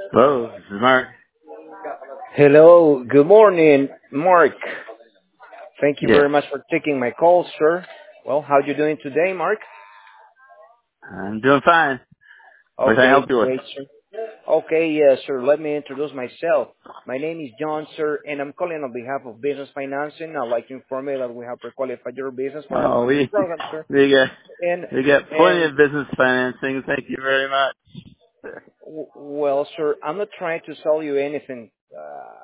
Hello, this is Mark. Hello, good morning, Mark. Thank you Yes, very much for taking my call, sir. Well, how you doing today, Mark? I'm doing fine. What can I Okay, help you with? great, sir. Okay, yes, sir. Let me introduce myself. My name is John, sir, and I'm calling on behalf of Business Financing. I'd like to inform you that we have pre-qualified your business for Oh, upcoming we program, sir. we got And we got plenty and of business financing. Thank you very much. well, sir, I'm not trying to sell you anything.